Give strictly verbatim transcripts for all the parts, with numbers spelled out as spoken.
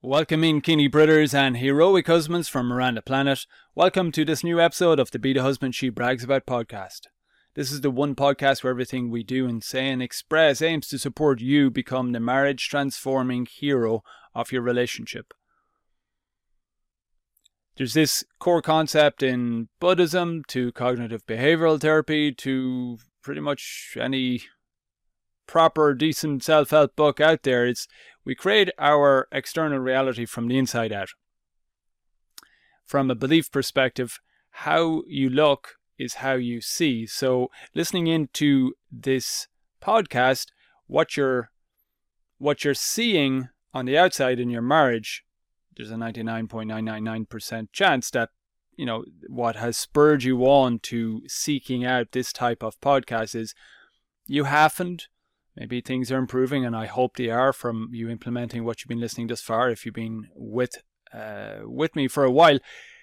Welcome in, Kinney Brothers and heroic husbands from around the planet. Welcome to this new episode of the Be the Husband She Brags About podcast. This is the one podcast where everything we do and say and express aims to support you become the marriage-transforming hero of your relationship. There's this core concept in Buddhism to cognitive behavioral therapy to pretty much any proper, decent self-help book out there. It's we create our external reality from the inside out. From a belief perspective, how you look is how you see. So listening into this podcast, what you're what you're seeing on the outside in your marriage, there's a ninety-nine point nine nine nine percent chance that, you know, what has spurred you on to seeking out this type of podcast is you haven't. Maybe things are improving, and I hope they are from you implementing what you've been listening thus far, if you've been with uh, with me for a while.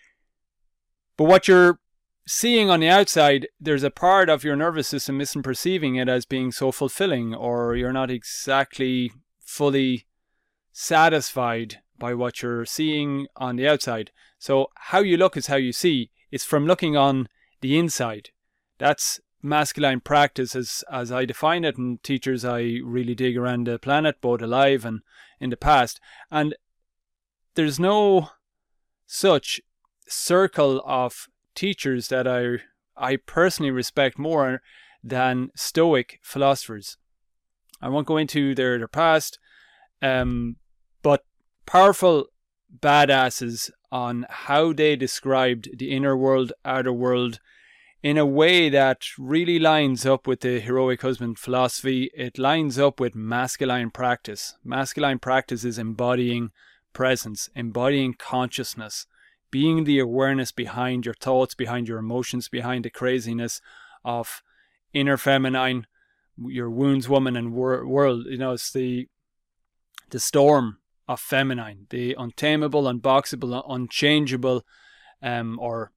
But what you're seeing on the outside, there's a part of your nervous system isn't perceiving it as being so fulfilling, or you're not exactly fully satisfied by what you're seeing on the outside. So how you look is how you see. It's from looking on the inside. That's masculine practice as as I define it, and teachers I really dig around the planet, both alive and in the past. And there's no such circle of teachers that I I personally respect more than Stoic philosophers. I won't go into their, their past, um, but powerful badasses on how they described the inner world, outer world, in a way that really lines up with the heroic husband philosophy. It lines up with masculine practice. Masculine practice is embodying presence, embodying consciousness, being the awareness behind your thoughts, behind your emotions, behind the craziness of inner feminine, your wounds, woman, and wor- world. You know, it's the the storm of feminine, the untamable, unboxable, unchangeable, um, or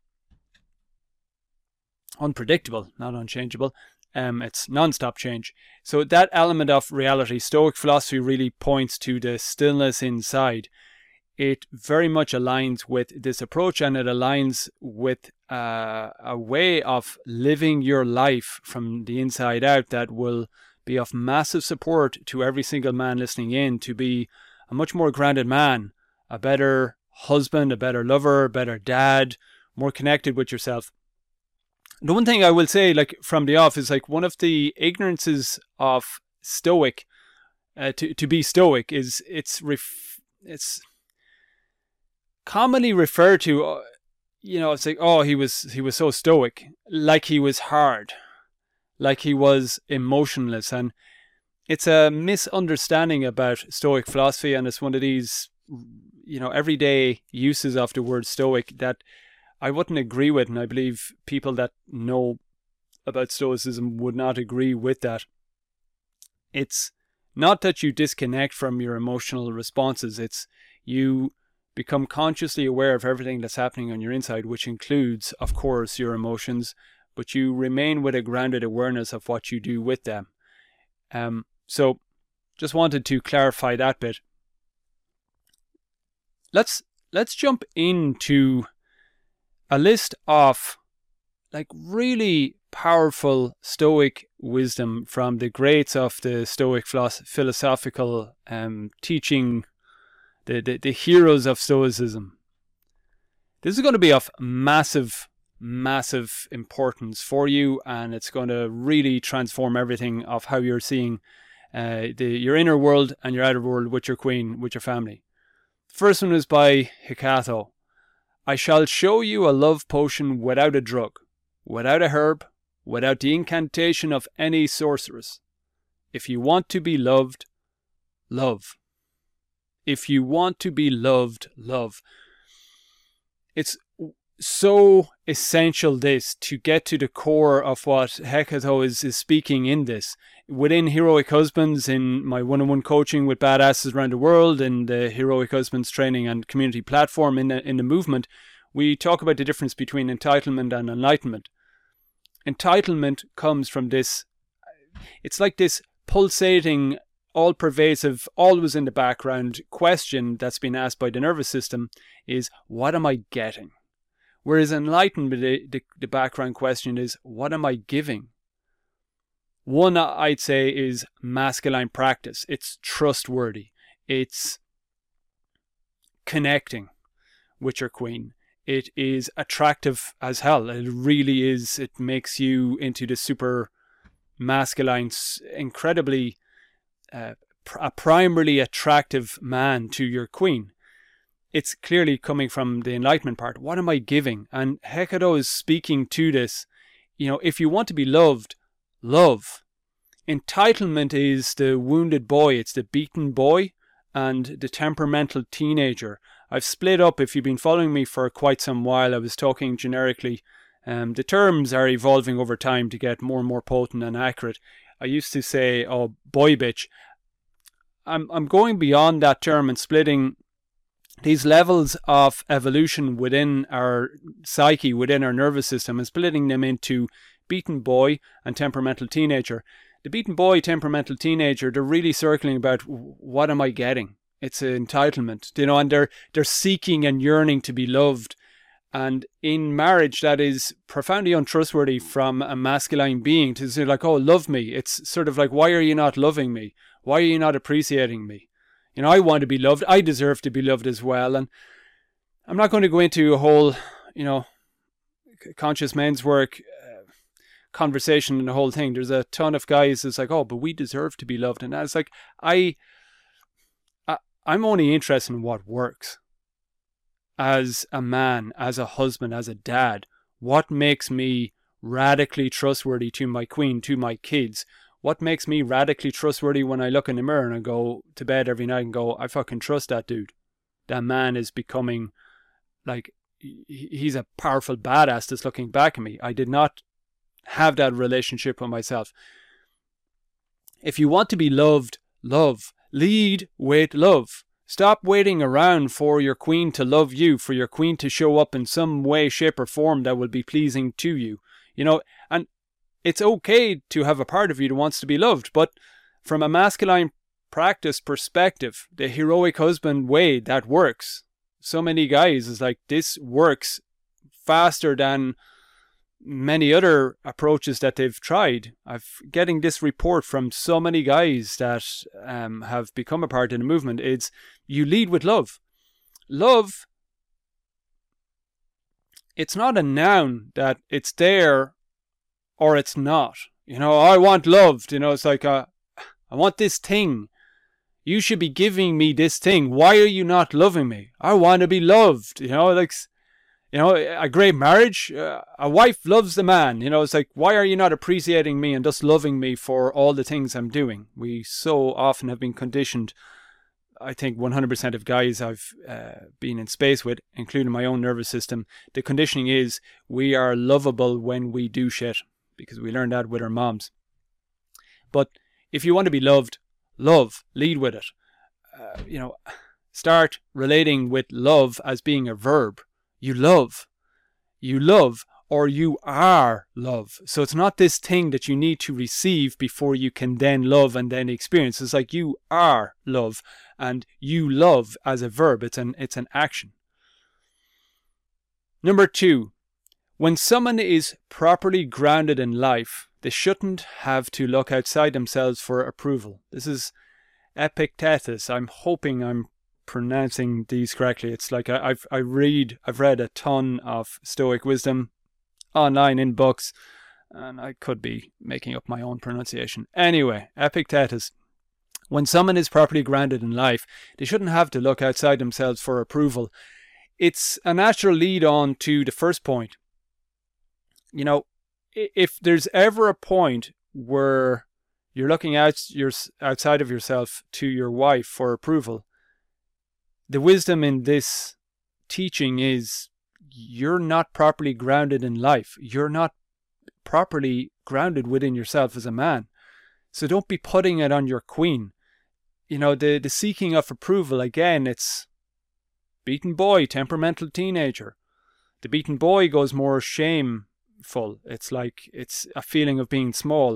unpredictable, not unchangeable. Um, it's non-stop change. So that element of reality, Stoic philosophy really points to the stillness inside. It very much aligns with this approach, and it aligns with uh, a way of living your life from the inside out that will be of massive support to every single man listening in to be a much more grounded man, a better husband, a better lover, a better dad, more connected with yourself. The one thing I will say, like from the off, is like one of the ignorances of Stoic, uh, to to be Stoic, is it's ref, it's commonly referred to. Uh, you know, it's like, oh, he was he was so Stoic, like he was hard, like he was emotionless, and it's a misunderstanding about Stoic philosophy, and it's one of these, you know, everyday uses of the word Stoic that I wouldn't agree with, and I believe people that know about Stoicism would not agree with that. It's not that you disconnect from your emotional responses, it's you become consciously aware of everything that's happening on your inside, which includes, of course, your emotions, but you remain with a grounded awareness of what you do with them. Um, so, just wanted to clarify that bit. Let's let's jump into a list of like really powerful Stoic wisdom from the greats of the Stoic philosophical um, teaching, the, the, the heroes of Stoicism. This is going to be of massive, massive importance for you, and it's going to really transform everything of how you're seeing uh, the, your inner world and your outer world with your queen, with your family. The first one is by Hecatho. I shall show you a love potion without a drug, without a herb, without the incantation of any sorceress. If you want to be loved, love. If you want to be loved, love. It's so essential, this, to get to the core of what Hecatho is, is speaking in this. Within Heroic Husbands, in my one-on-one coaching with badasses around the world, in the Heroic Husbands training and community platform in the, in the movement, we talk about the difference between entitlement and enlightenment. Entitlement comes from this, it's like this pulsating all-pervasive, always in the background question that's been asked by the nervous system is, what am I getting? Whereas enlightenment, the, the, the background question is, what am I giving? One, I'd say, is masculine practice. It's trustworthy. It's connecting with your queen. It is attractive as hell. It really is. It makes you into the super masculine, incredibly, uh, a primarily attractive man to your queen. It's clearly coming from the enlightenment part. What am I giving? And Hecate is speaking to this. You know, if you want to be loved, love. Entitlement is the wounded boy. It's the beaten boy and the temperamental teenager. I've split up. If you've been following me for quite some while, I was talking generically. Um, the terms are evolving over time to get more and more potent and accurate. I used to say, oh, boy bitch. I'm, I'm going beyond that term and splitting these levels of evolution within our psyche, within our nervous system, and splitting them into beaten boy and temperamental teenager. The beaten boy, temperamental teenager, they're really circling about, what am I getting? It's an entitlement, you know, and they're they're seeking and yearning to be loved. And in marriage, that is profoundly untrustworthy from a masculine being to say like, oh, love me. It's sort of like, why are you not loving me? Why are you not appreciating me? You know, I want to be loved. I deserve to be loved as well. And I'm not going to go into a whole, you know, conscious men's work uh, conversation and the whole thing. There's a ton of guys that's like, oh, but we deserve to be loved. And that's like, I, I, I'm only interested in what works. As a man, as a husband, as a dad, what makes me radically trustworthy to my queen, to my kids? What makes me radically trustworthy when I look in the mirror and I go to bed every night and go, I fucking trust that dude. That man is becoming, like, he's a powerful badass that's looking back at me. I did not have that relationship with myself. If you want to be loved, love. Lead with love. Stop waiting around for your queen to love you, for your queen to show up in some way, shape or form that will be pleasing to you. You know, and it's okay to have a part of you that wants to be loved, but from a masculine practice perspective, the heroic husband way, that works. So many guys is like, this works faster than many other approaches that they've tried. I'm getting this report from so many guys that um, have become a part of the movement. It's, you lead with love. Love, it's not a noun that it's there or it's not. You know, I want loved. You know, it's like, a, I want this thing. You should be giving me this thing. Why are you not loving me? I want to be loved. You know, like, you know, a great marriage, uh, a wife loves the man. You know, it's like, why are you not appreciating me and just loving me for all the things I'm doing? We so often have been conditioned. I think one hundred percent of guys I've uh, been in space with, including my own nervous system, the conditioning is we are lovable when we do shit, because we learned that with our moms. But if you want to be loved, love, lead with it. Uh, you know, start relating with love as being a verb. You love. You love, or you are love. So it's not this thing that you need to receive before you can then love and then experience. It's like you are love, and you love as a verb. It's an, it's an action. Number two, when someone is properly grounded in life, they shouldn't have to look outside themselves for approval. This is Epictetus. I'm hoping I'm pronouncing these correctly. It's like I, I've I read I've read a ton of Stoic wisdom online in books, and I could be making up my own pronunciation. Anyway, Epictetus. When someone is properly grounded in life, they shouldn't have to look outside themselves for approval. It's a natural lead on to the first point. You know, if there's ever a point where you're looking out your, outside of yourself to your wife for approval, the wisdom in this teaching is you're not properly grounded in life. You're not properly grounded within yourself as a man. So don't be putting it on your queen. You know, the, the seeking of approval, again, it's beaten boy, temperamental teenager. The beaten boy goes more shameful. It's like, it's a feeling of being small.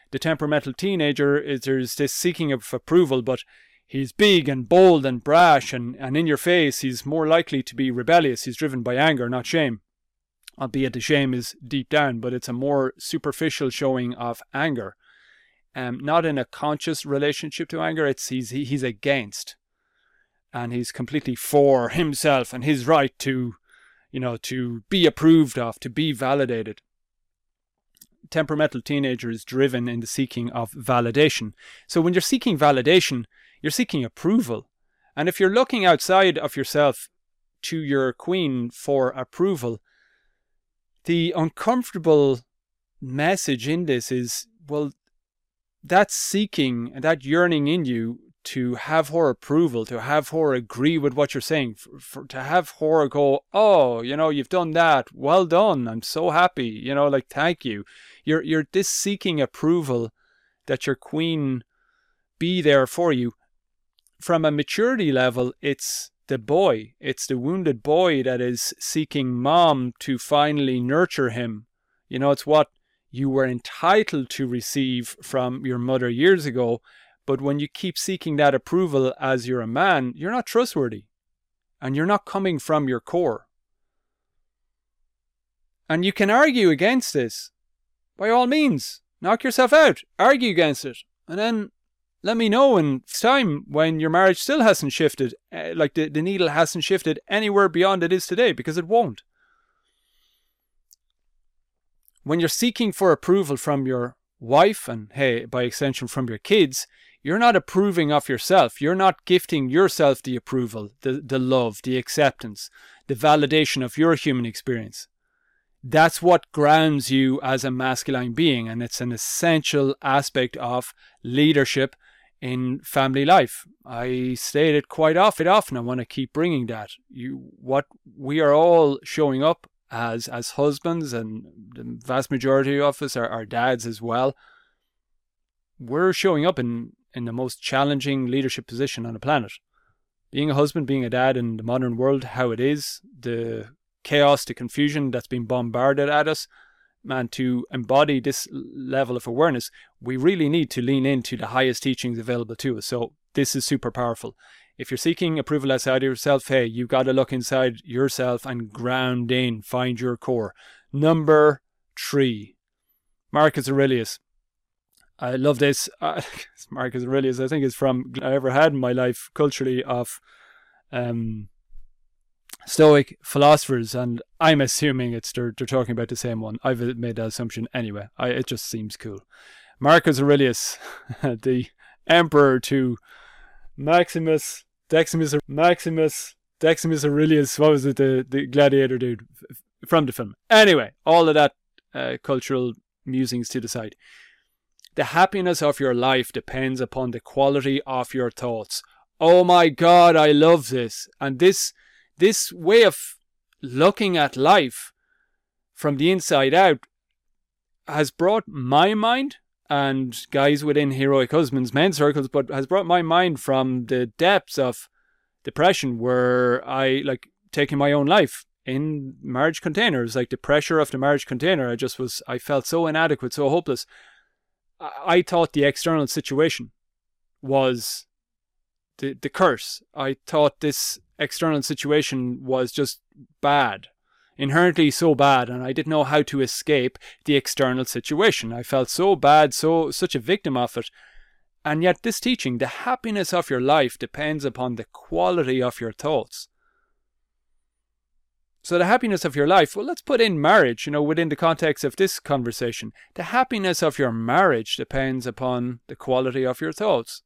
the temperamental teenager is there's this seeking of approval, but he's big and bold and brash and, and in your face. He's more likely to be rebellious. He's driven by anger, not shame. Albeit the shame is deep down, but it's a more superficial showing of anger. Um, not in a conscious relationship to anger. It's he's he, he's against, and he's completely for himself and his right to, you know, to be approved of, to be validated. Temperamental teenager is driven in the seeking of validation. So when you're seeking validation, you're seeking approval, and if you're looking outside of yourself to your queen for approval, the uncomfortable message in this is, well, that seeking and that yearning in you to have her approval, to have her agree with what you're saying, for, for, to have her go, oh, you know, you've done that, well done, I'm so happy, you know, like, thank you. You're, you're this seeking approval that your queen be there for you. From a maturity level, it's the boy, it's the wounded boy that is seeking mom to finally nurture him. You know, it's what you were entitled to receive from your mother years ago, but when you keep seeking that approval as you're a man, you're not trustworthy, and you're not coming from your core. And you can argue against this. By all means, knock yourself out, argue against it, and then let me know in time when your marriage still hasn't shifted, like the, the needle hasn't shifted anywhere beyond it is today, because it won't. When you're seeking for approval from your wife, and hey, by extension from your kids, you're not approving of yourself. You're not gifting yourself the approval, the, the love, the acceptance, the validation of your human experience. That's what grounds you as a masculine being, and it's an essential aspect of leadership in family life. I state it quite often. Often, I want to keep bringing that. You, what we are all showing up as as husbands, and the vast majority of us are, are dads as well. We're showing up in in the most challenging leadership position on the planet. Being a husband, being a dad in the modern world, how it is, the chaos, the confusion that's been bombarded at us, man, to embody this level of awareness, we really need to lean into the highest teachings available to us. So this is super powerful. If you're seeking approval outside of yourself, hey, you've got to look inside yourself and ground in, find your core. Number three, Marcus Aurelius. I love this. Uh, Marcus Aurelius, I think, is from I ever had in my life culturally of um, Stoic philosophers, and I'm assuming it's they're, they're talking about the same one. I've made that assumption anyway. I, it just seems cool. Marcus Aurelius, the emperor to Maximus, Decimus, Maximus, Decimus Aurelius. What was it? The, the gladiator dude from the film. Anyway, all of that uh, cultural musings to the side. The happiness of your life depends upon the quality of your thoughts. Oh my God, I love this. And this this way of looking at life from the inside out has brought my mind, and guys within Heroic Husbands men's circles, but has brought my mind from the depths of depression, where I, like, taking my own life in marriage containers, like the pressure of the marriage container. I just was, I felt so inadequate, so hopeless. I thought the external situation was the the curse. I thought this external situation was just bad, inherently so bad, and I didn't know how to escape the external situation. I felt so bad, so such a victim of it. And yet this teaching, the happiness of your life depends upon the quality of your thoughts. So the happiness of your life, well, let's put in marriage, you know, within the context of this conversation. The happiness of your marriage depends upon the quality of your thoughts.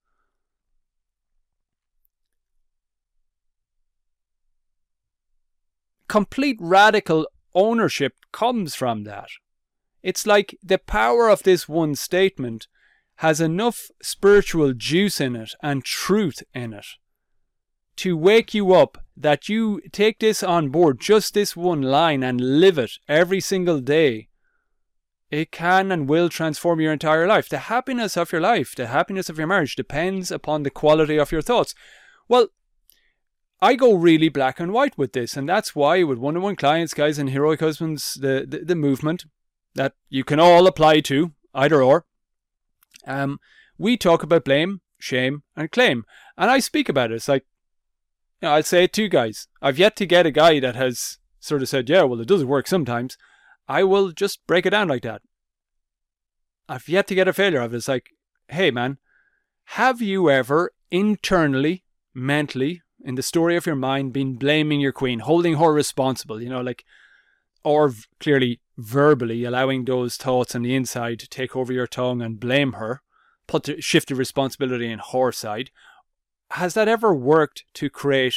Complete radical ownership comes from that. It's like the power of this one statement has enough spiritual juice in it and truth in it to wake you up that you take this on board, just this one line, and live it every single day. It can and will transform your entire life. The happiness of your life, the happiness of your marriage depends upon the quality of your thoughts. Well, I go really black and white with this, and that's why with one-on-one clients, guys, in Heroic Husbands, the, the, the movement that you can all apply to, either or, Um, we talk about blame, shame, and claim. And I speak about it. It's like, you know, I'll say it to guys. I've yet to get a guy that has sort of said, yeah, well, it doesn't work sometimes. I will just break it down like that. I've yet to get a failure of it. It's like, hey, man, have you ever internally, mentally, in the story of your mind, been blaming your queen, holding her responsible, you know, like, or v- clearly verbally allowing those thoughts on the inside to take over your tongue and blame her, put the, shift the responsibility in her side? Has that ever worked to create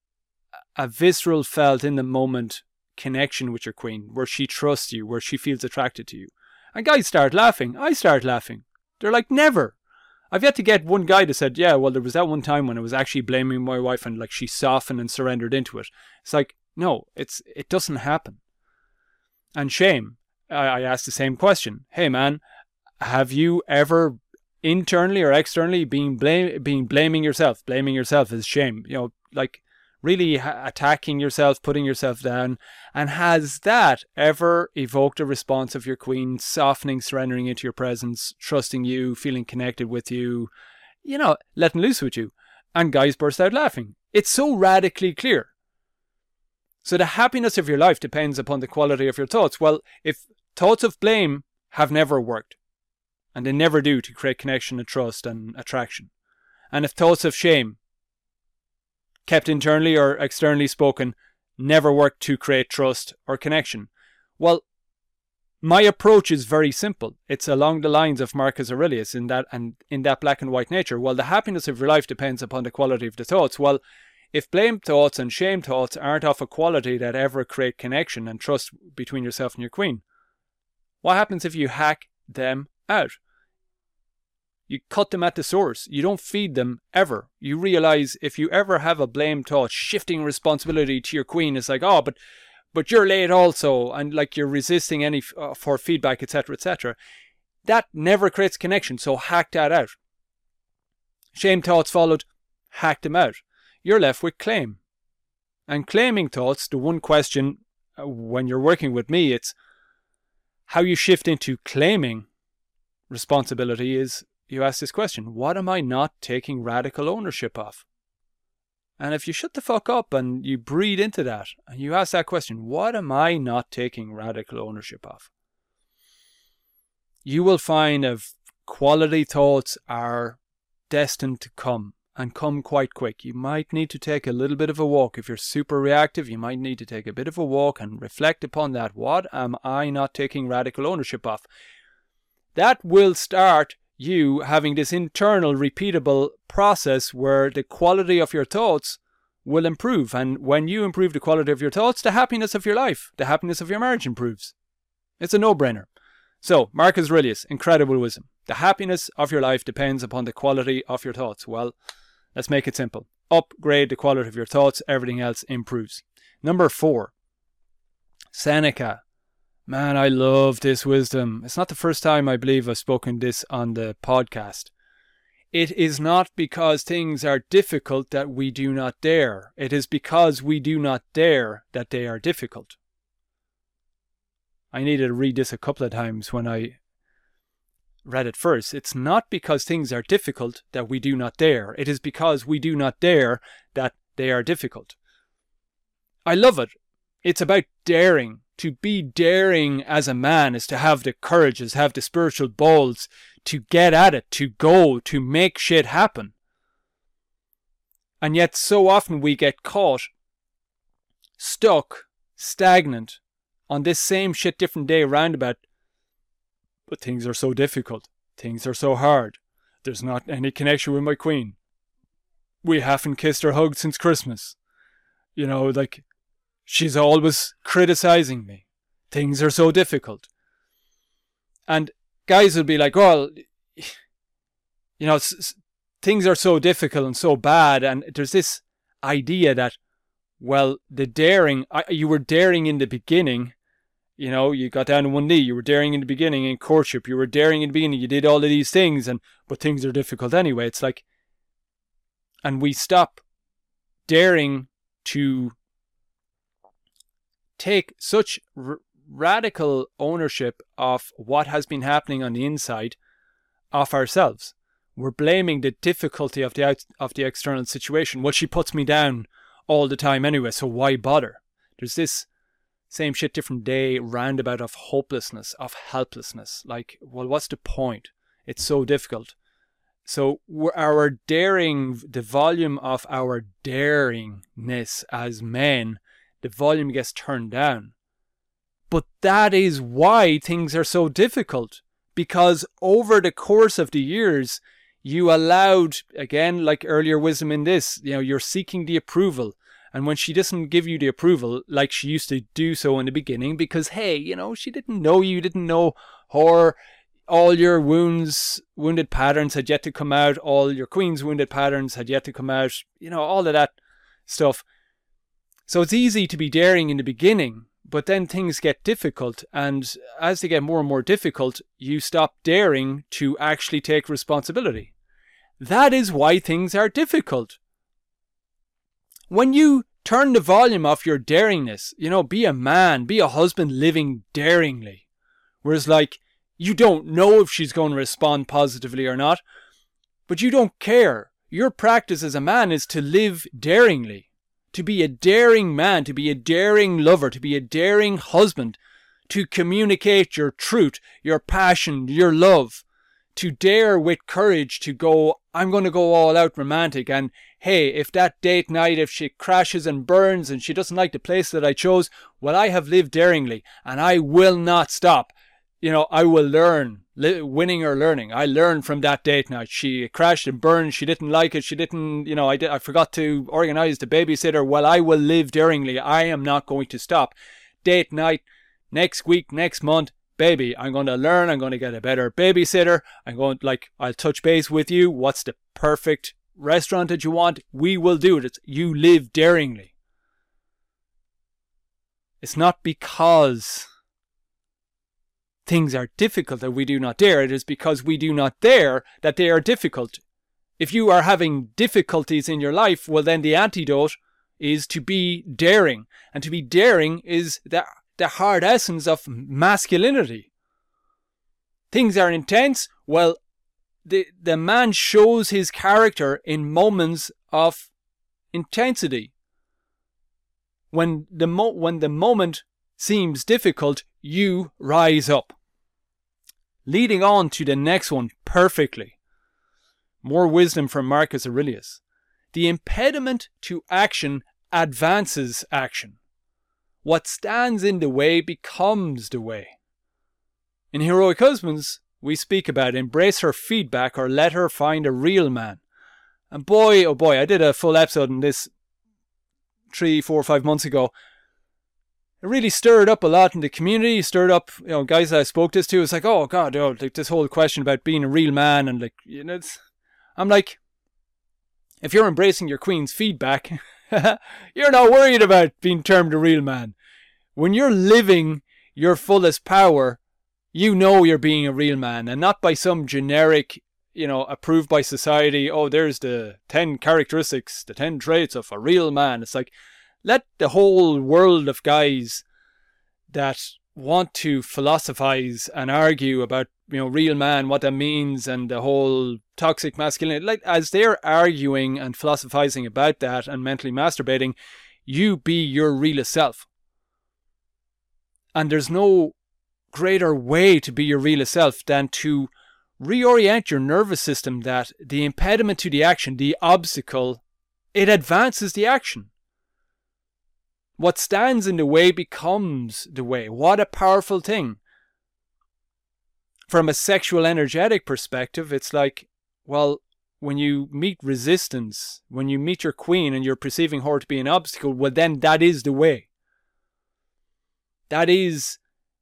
a visceral, felt in the moment connection with your queen, where she trusts you, where she feels attracted to you? And guys start laughing. I start laughing. They're like, never. I've yet to get one guy that said, yeah, well, there was that one time when I was actually blaming my wife and like she softened and surrendered into it. It's like, no, it's it doesn't happen. And shame, I, I asked the same question. Hey, man, have you ever internally or externally been blame, been blaming yourself? Blaming yourself is shame. You know, like really ha- attacking yourself, putting yourself down. And has that ever evoked a response of your queen softening, surrendering into your presence, trusting you, feeling connected with you, you know, letting loose with you? And guys burst out laughing. It's so radically clear. So the happiness of your life depends upon the quality of your thoughts. Well, if thoughts of blame have never worked, and they never do to create connection and trust and attraction, and if thoughts of shame, kept internally or externally spoken, never work to create trust or connection, well, my approach is very simple. It's along the lines of Marcus Aurelius in that and in that black and white nature. Well, the happiness of your life depends upon the quality of the thoughts. Well, if blame thoughts and shame thoughts aren't of a quality that ever create connection and trust between yourself and your queen, what happens if you hack them out? You cut them at the source. You don't feed them ever. You realize if you ever have a blame thought, shifting responsibility to your queen, it's like, oh, but but you're late also, and like you're resisting any uh, for feedback, et cetera, et cetera. That never creates connection. So hack that out. Shame thoughts followed, hack them out. You're left with claim. And claiming thoughts, the one question uh, when you're working with me, it's how you shift into claiming responsibility is you ask this question: what am I not taking radical ownership of? And if you shut the fuck up and you breathe into that and you ask that question, what am I not taking radical ownership of? You will find of quality thoughts are destined to come and come quite quick. You might need to take a little bit of a walk. If you're super reactive, you might need to take a bit of a walk and reflect upon that. What am I not taking radical ownership of? That will start you having this internal repeatable process where the quality of your thoughts will improve. And when you improve the quality of your thoughts, the happiness of your life, the happiness of your marriage improves. It's a no-brainer. So, Marcus Aurelius, incredible wisdom. The happiness of your life depends upon the quality of your thoughts. Well, let's make it simple. Upgrade the quality of your thoughts, everything else improves. Number four, Seneca. Man, I love this wisdom. It's not the first time I believe I've spoken this on the podcast. It is not because things are difficult that we do not dare. It is because we do not dare that they are difficult. I needed to read this a couple of times when I read it first. It's not because things are difficult that we do not dare. It is because we do not dare that they are difficult. I love it. It's about daring. To be daring as a man is to have the courage, is have the spiritual balls to get at it, to go, to make shit happen. And yet so often we get caught, stuck, stagnant, on this same shit different day roundabout. But things are so difficult. Things are so hard. There's not any connection with my queen. We haven't kissed or hugged since Christmas. You know, like, she's always criticizing me. Things are so difficult. And guys will be like, well, you know, s- s- things are so difficult and so bad. And there's this idea that, well, the daring, I, you were daring in the beginning. You know, you got down on one knee. You were daring in the beginning in courtship. You were daring in the beginning. You did all of these things. and But things are difficult anyway. It's like, and we stop daring to take such r- radical ownership of what has been happening on the inside, off ourselves. We're blaming the difficulty of the out, of the external situation. Well, she puts me down all the time anyway, so why bother? There's this same shit, different day roundabout of hopelessness, of helplessness. Like, well, what's the point? It's so difficult. So our daring, the volume of our daringness as men, the volume gets turned down. But that is why things are so difficult. Because over the course of the years, you allowed, again, like earlier wisdom in this, you know, you're seeking the approval. And when she doesn't give you the approval, like she used to do so in the beginning, because, hey, you know, she didn't know you, didn't know her, all your wounds, wounded patterns had yet to come out, all your queen's wounded patterns had yet to come out, you know, all of that stuff. So it's easy to be daring in the beginning, but then things get difficult, and as they get more and more difficult, you stop daring to actually take responsibility. That is why things are difficult. When you turn the volume off your daringness, you know, be a man, be a husband living daringly. Whereas, like, you don't know if she's going to respond positively or not, but you don't care. Your practice as a man is to live daringly, to be a daring man, to be a daring lover, to be a daring husband, to communicate your truth, your passion, your love, to dare with courage to go, I'm going to go all out romantic, and hey, if that date night, if she crashes and burns and she doesn't like the place that I chose, well, I have lived daringly and I will not stop. You know, I will learn, li- winning or learning. I learned from that date night. She crashed and burned. She didn't like it. She didn't, you know, I, did, I forgot to organize the babysitter. Well, I will live daringly. I am not going to stop. Date night, next week, next month. Baby, I'm going to learn. I'm going to get a better babysitter. I'm going, like, I'll touch base with you. What's the perfect restaurant that you want? We will do it. It's, you live daringly. It's not because things are difficult that we do not dare. It is because we do not dare that they are difficult. If you are having difficulties in your life, well, then the antidote is to be daring. And to be daring is the, the hard essence of masculinity. Things are intense. Well, the, the man shows his character in moments of intensity. When the mo- when the moment seems difficult, you rise up. Leading on to the next one perfectly. More wisdom from Marcus Aurelius. The impediment to action advances action. What stands in the way becomes the way. In Heroic Husbands, we speak about embrace her feedback or let her find a real man. And boy, oh boy, I did a full episode on this three, four, five months ago. It really stirred up a lot in the community, stirred up, you know, guys that I spoke this to. It's like, oh God, oh, like this whole question about being a real man, and like, you know, it's, I'm like, if you're embracing your queen's feedback, you're not worried about being termed a real man. When you're living your fullest power, you know you're being a real man, and not by some generic, you know, approved by society, oh, there's the ten characteristics, the ten traits of a real man. It's like, let the whole world of guys that want to philosophize and argue about, you know, real man, what that means, and the whole toxic masculinity, like, as they're arguing and philosophizing about that and mentally masturbating, you be your realest self. And there's no greater way to be your realest self than to reorient your nervous system that the impediment to the action, the obstacle, it advances the action. What stands in the way becomes the way. What a powerful thing. From a sexual energetic perspective, it's like, well, when you meet resistance, when you meet your queen and you're perceiving her to be an obstacle, well, then that is the way. That is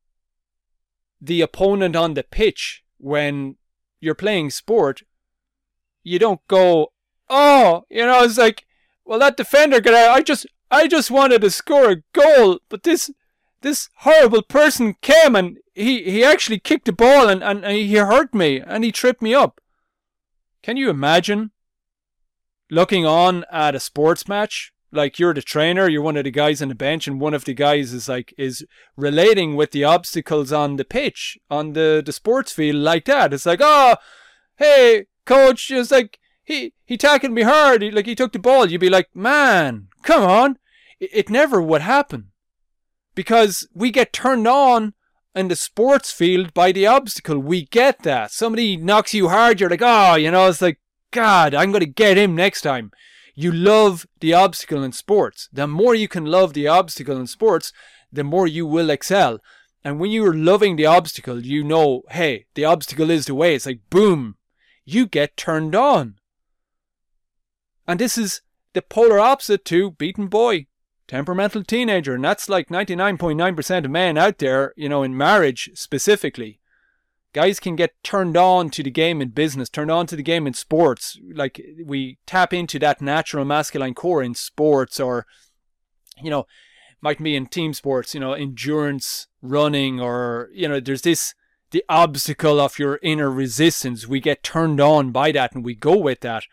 the opponent on the pitch. When you're playing sport, you don't go, oh, you know, it's like, well, that defender got out. I just, I just wanted to score a goal, but this, this horrible person came and he, he actually kicked the ball and, and, and he hurt me and he tripped me up. Can you imagine looking on at a sports match? Like, you're the trainer, you're one of the guys on the bench, and one of the guys is like, is relating with the obstacles on the pitch, on the, the sports field like that. It's like, oh, hey, coach, just like, he, he tackled me hard, he, like he took the ball. You'd be like, man, come on. It, it never would happen. Because we get turned on in the sports field by the obstacle. We get that. Somebody knocks you hard, you're like, oh, you know, it's like, God, I'm going to get him next time. You love the obstacle in sports. The more you can love the obstacle in sports, the more you will excel. And when you're loving the obstacle, you know, hey, the obstacle is the way. It's like, boom, you get turned on. And this is the polar opposite to beaten boy, temperamental teenager. And that's like ninety-nine point nine percent of men out there, you know, in marriage specifically. Guys can get turned on to the game in business, turned on to the game in sports. Like, we tap into that natural masculine core in sports, or, you know, might be in team sports, you know, endurance, running, or, you know, there's this, the obstacle of your inner resistance. We get turned on by that and we go with that.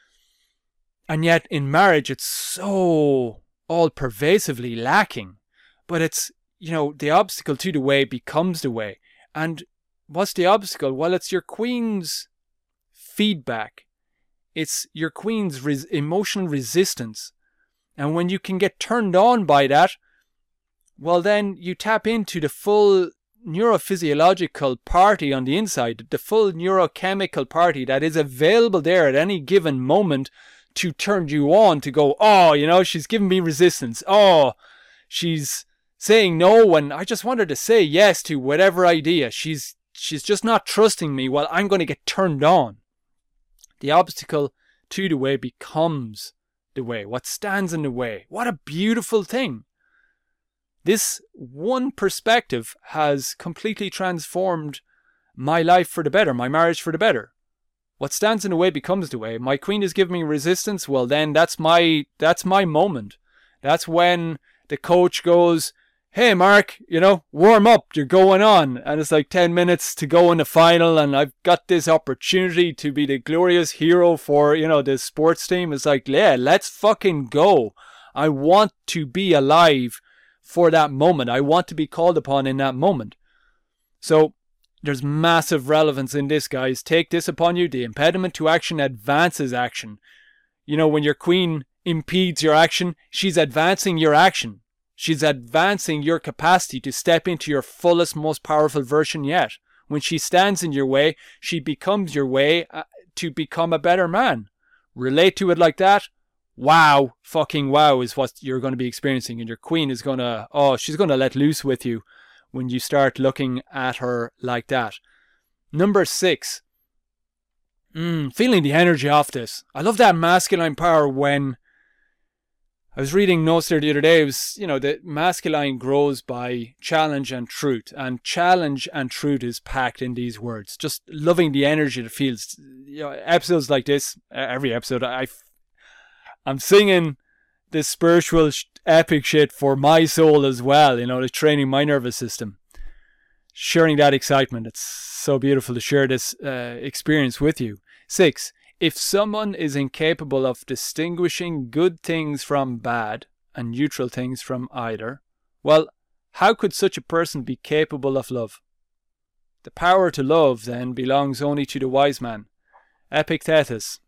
And yet in marriage, it's so all pervasively lacking. But it's, you know, the obstacle to the way becomes the way. And what's the obstacle? Well, it's your queen's feedback. It's your queen's res- emotional resistance. And when you can get turned on by that, well, then you tap into the full neurophysiological party on the inside, the full neurochemical party that is available there at any given moment to turn you on, to go, oh, you know, she's giving me resistance. Oh, she's saying no when I just want her to say yes to whatever idea. She's she's just not trusting me. Well, I'm going to get turned on. The obstacle to the way becomes the way. What stands in the way? What a beautiful thing. This one perspective has completely transformed my life for the better, my marriage for the better. What stands in the way becomes the way. My queen is giving me resistance. Well, then that's my that's my moment. That's when the coach goes, hey, Mark, you know, warm up. You're going on. And it's like ten minutes to go in the final. And I've got this opportunity to be the glorious hero for, you know, this sports team. It's like, yeah, let's fucking go. I want to be alive for that moment. I want to be called upon in that moment. So there's massive relevance in this, guys. Take this upon you. The impediment to action advances action. You know, when your queen impedes your action, she's advancing your action. She's advancing your capacity to step into your fullest, most powerful version yet. When she stands in your way, she becomes your way to become a better man. Relate to it like that. Wow, fucking wow is what you're going to be experiencing. And your queen is going to, oh, she's going to let loose with you when you start looking at her like that. Number six. Mm, feeling the energy off this. I love that masculine power. When I was reading notes there the other day, it was, you know, the masculine grows by challenge and truth. And challenge and truth is packed in these words. Just loving the energy that feels, you know, episodes like this, every episode, I, I'm singing this spiritual sh- epic shit for my soul as well, you know, it's training my nervous system. Sharing that excitement. It's so beautiful to share this uh, experience with you. Six. If someone is incapable of distinguishing good things from bad and neutral things from either, well, how could such a person be capable of love? The power to love, then, belongs only to the wise man. Epictetus.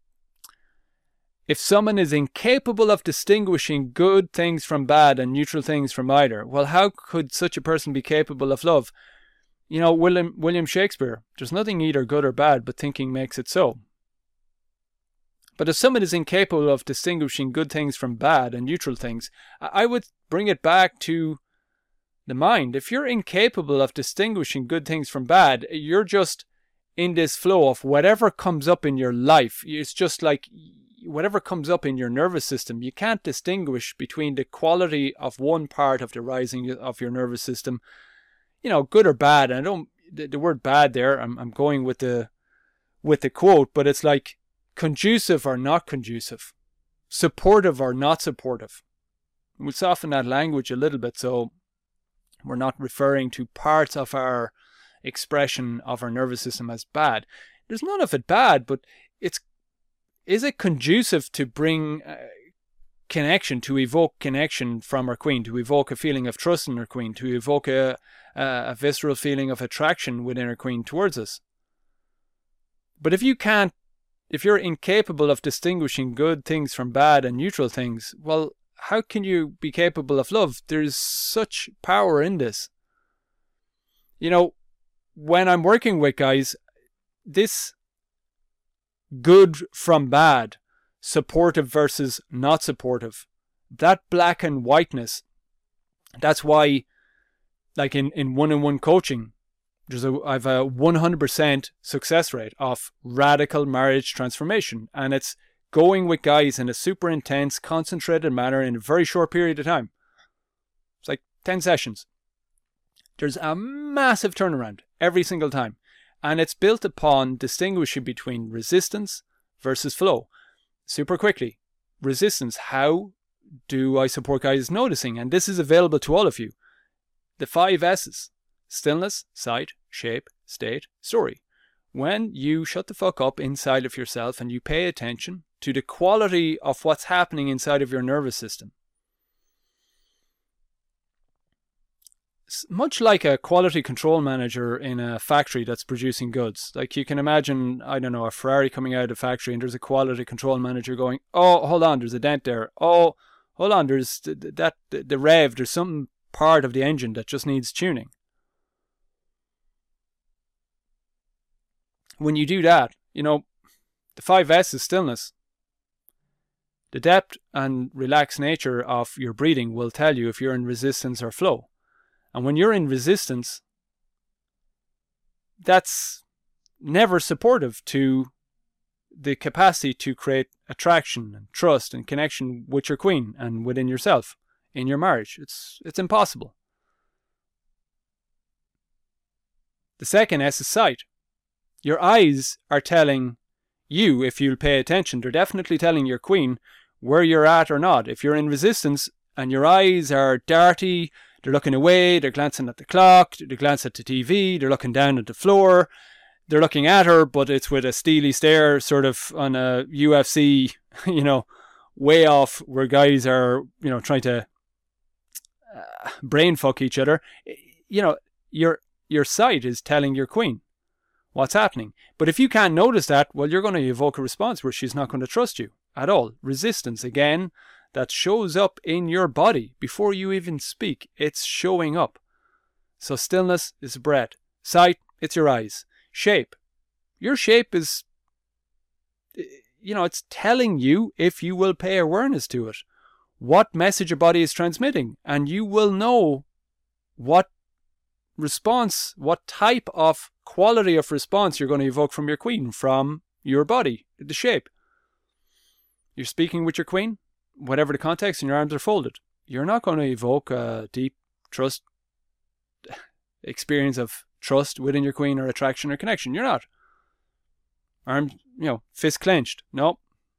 If someone is incapable of distinguishing good things from bad and neutral things from either, well, how could such a person be capable of love? You know, William, William Shakespeare, there's nothing either good or bad, but thinking makes it so. But if someone is incapable of distinguishing good things from bad and neutral things, I would bring it back to the mind. If you're incapable of distinguishing good things from bad, you're just in this flow of whatever comes up in your life. It's just like whatever comes up in your nervous system. You can't distinguish between the quality of one part of the rising of your nervous system, you know, good or bad. And I don't, the, the word bad there, I'm, I'm going with the, with the quote, but it's like conducive or not conducive, supportive or not supportive. We'll soften that language a little bit so we're not referring to parts of our expression of our nervous system as bad. There's none of it bad, but it's, is it conducive to bring uh, connection, to evoke connection from our queen, to evoke a feeling of trust in our queen, to evoke a, a, a visceral feeling of attraction within our queen towards us? But if you can't, if you're incapable of distinguishing good things from bad and neutral things, well, how can you be capable of love? There's such power in this. You know, when I'm working with guys, this good from bad, supportive versus not supportive, that black and whiteness, that's why, like in, in one-on-one coaching, there's a, I've a one hundred percent success rate of radical marriage transformation. And it's going with guys in a super intense, concentrated manner in a very short period of time. It's like ten sessions. There's a massive turnaround every single time. And it's built upon distinguishing between resistance versus flow. Super quickly. Resistance. How do I support guys noticing? And this is available to all of you. The five S's. Stillness, sight, shape, state, story. When you shut the fuck up inside of yourself and you pay attention to the quality of what's happening inside of your nervous system. Much like a quality control manager in a factory that's producing goods. Like you can imagine, I don't know, a Ferrari coming out of the factory and there's a quality control manager going, oh, hold on, there's a dent there. Oh, hold on, there's that the, the rev, there's some part of the engine that just needs tuning. When you do that, you know, the five S is stillness. The depth and relaxed nature of your breathing will tell you if you're in resistance or flow. And when you're in resistance, that's never supportive to the capacity to create attraction and trust and connection with your queen and within yourself in your marriage. It's it's impossible. The second S is sight. Your eyes are telling you, if you'll pay attention, they're definitely telling your queen where you're at or not. If you're in resistance and your eyes are darty, they're looking away, they're glancing at the clock, they're glancing at the T V, they're looking down at the floor, they're looking at her, but it's with a steely stare, sort of on a U F C, you know, way off where guys are, you know, trying to uh, brain fuck each other. You know, your your sight is telling your queen what's happening. But if you can't notice that, well, you're going to evoke a response where she's not going to trust you at all. Resistance, again, that shows up in your body before you even speak. It's showing up. So stillness is breath. Sight, it's your eyes. Shape. Your shape is, you know, it's telling you, if you will pay awareness to it, what message your body is transmitting. And you will know what response, what type of quality of response you're going to evoke from your queen, from your body, the shape. You're speaking with your queen, whatever the context, and your arms are folded. You're not going to evoke a deep trust experience of trust within your queen or attraction or connection. You're not. Arms, you know, fist clenched. No.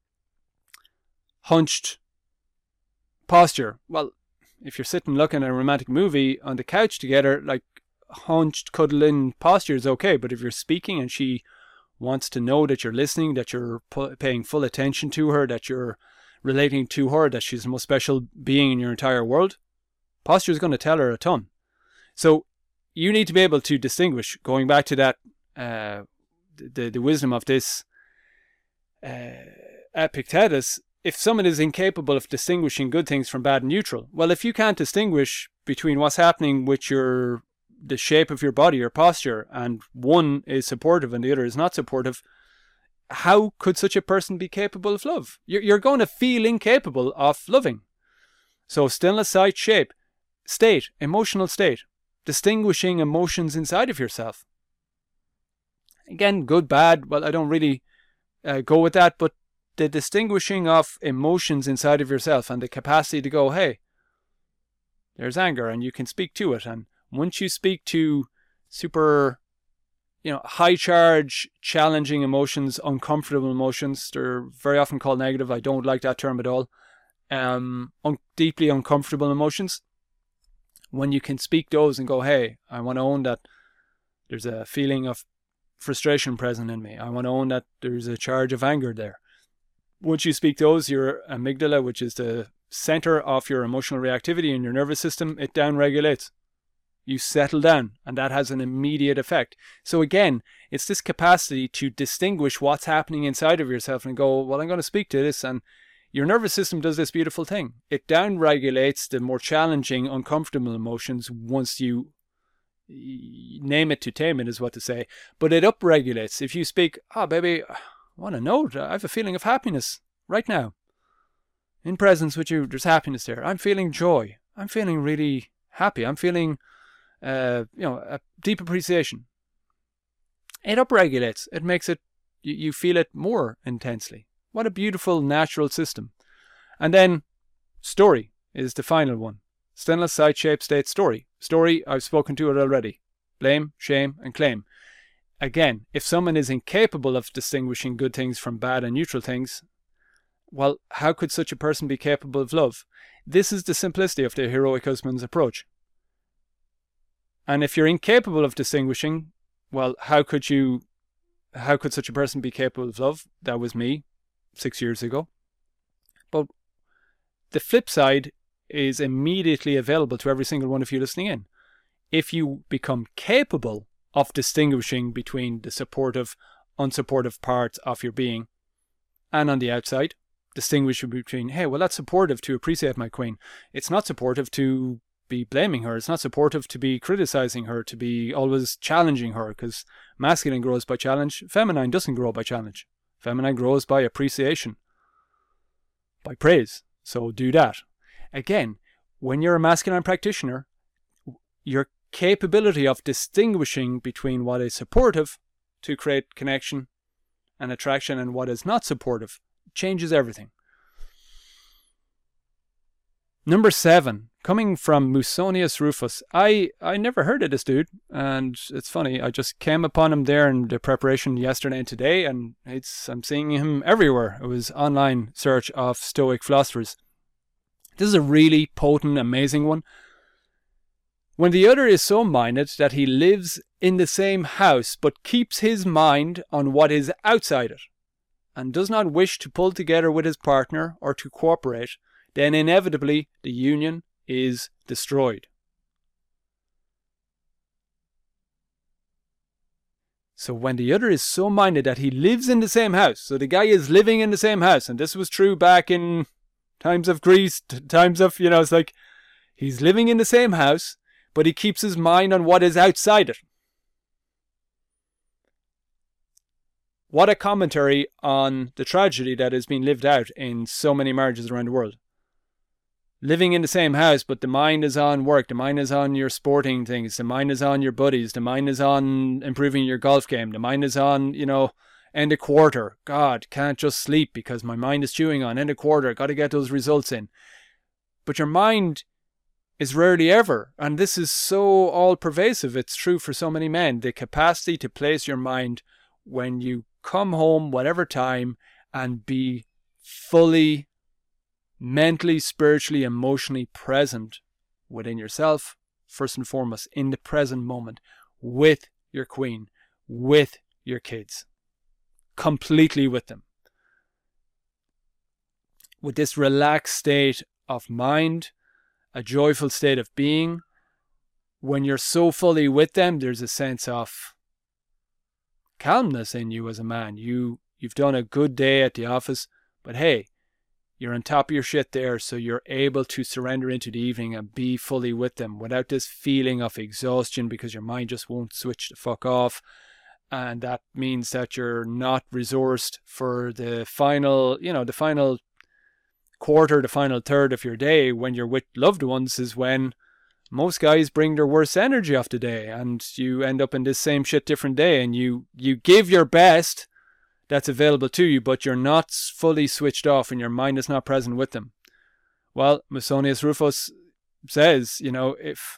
Hunched posture. Well, if you're sitting looking at a romantic movie on the couch together, like hunched, cuddling posture is okay. But if you're speaking and she wants to know that you're listening, that you're pu- paying full attention to her, that you're relating to her, that she's the most special being in your entire world, posture is going to tell her a ton. So you need to be able to distinguish, going back to that, uh, the, the wisdom of this uh, Epictetus, if someone is incapable of distinguishing good things from bad and neutral, well, if you can't distinguish between what's happening with your the shape of your body, your posture, and one is supportive and the other is not supportive, how could such a person be capable of love? You're, you're going to feel incapable of loving. So stillness, sight, shape, state, emotional state, distinguishing emotions inside of yourself. Again, good, bad, well, I don't really uh, go with that, but the distinguishing of emotions inside of yourself and the capacity to go, hey, there's anger, and you can speak to it. And once you speak to super, you know, high charge, challenging emotions, uncomfortable emotions, they're very often called negative. I don't like that term at all. Um, un- deeply uncomfortable emotions. When you can speak those and go, hey, I want to own that there's a feeling of frustration present in me. I want to own that there's a charge of anger there. Once you speak those, your amygdala, which is the center of your emotional reactivity in your nervous system, it down regulates. You settle down, and that has an immediate effect. So again, it's this capacity to distinguish what's happening inside of yourself and go, well, I'm going to speak to this. And your nervous system does this beautiful thing. It downregulates the more challenging, uncomfortable emotions once you name it to tame it, is what to say. But it upregulates. If you speak, oh, baby, I want to know, I have a feeling of happiness right now. In presence with you, there's happiness there. I'm feeling joy. I'm feeling really happy. I'm feeling, uh, you know, a deep appreciation. It upregulates. It makes it, you, you feel it more intensely. What a beautiful natural system. And then story is the final one. Stillness, sight, shape, state, story. Story, I've spoken to it already. Blame, shame, and claim. Again, if someone is incapable of distinguishing good things from bad and neutral things, well, how could such a person be capable of love? This is the simplicity of the heroic husband's approach. And if you're incapable of distinguishing, well, how could you, how could such a person be capable of love? That was me six years ago. But the flip side is immediately available to every single one of you listening in. If you become capable of distinguishing between the supportive, unsupportive parts of your being, and on the outside, distinguishing between, hey, well, that's supportive to appreciate my queen. It's not supportive to be blaming her. It's not supportive to be criticizing her, to be always challenging her, because masculine grows by challenge. Feminine doesn't grow by challenge. Feminine grows by appreciation, by praise. So do that. Again, when you're a masculine practitioner, your capability of distinguishing between what is supportive to create connection and attraction and what is not supportive changes everything. Number seven, coming from Musonius Rufus. I, I never heard of this dude, and it's funny, I just came upon him there in the preparation yesterday and today, and it's I'm seeing him everywhere. It was online search of Stoic philosophers. This is a really potent, amazing one. When the other is so minded that he lives in the same house but keeps his mind on what is outside it, and does not wish to pull together with his partner or to cooperate, then inevitably the union is destroyed. So when the other is so minded that he lives in the same house, so the guy is living in the same house, and this was true back in times of Greece, times of, you know, it's like he's living in the same house, but he keeps his mind on what is outside it. What a commentary on the tragedy that is being lived out in so many marriages around the world. Living in the same house, but the mind is on work, the mind is on your sporting things, the mind is on your buddies, the mind is on improving your golf game, the mind is on, you know, end of quarter. God, can't just sleep because my mind is chewing on end of quarter, got to get those results in. But your mind is rarely ever, and this is so all-pervasive, it's true for so many men, the capacity to place your mind when you come home, whatever time, and be fully mentally, spiritually, emotionally present within yourself, first and foremost, in the present moment, with your queen, with your kids, completely with them. With this relaxed state of mind, a joyful state of being, when you're so fully with them, there's a sense of calmness in you as a man. You, you've done a good day at the office, but hey, you're on top of your shit there, so you're able to surrender into the evening and be fully with them without this feeling of exhaustion because your mind just won't switch the fuck off. And that means that you're not resourced for the final, you know, the final quarter, the final third of your day when you're with loved ones is when most guys bring their worst energy off the day, and you end up in this same shit different day, and you, you give your best that's available to you, but you're not fully switched off and your mind is not present with them. Well, Musonius Rufus says, you know, if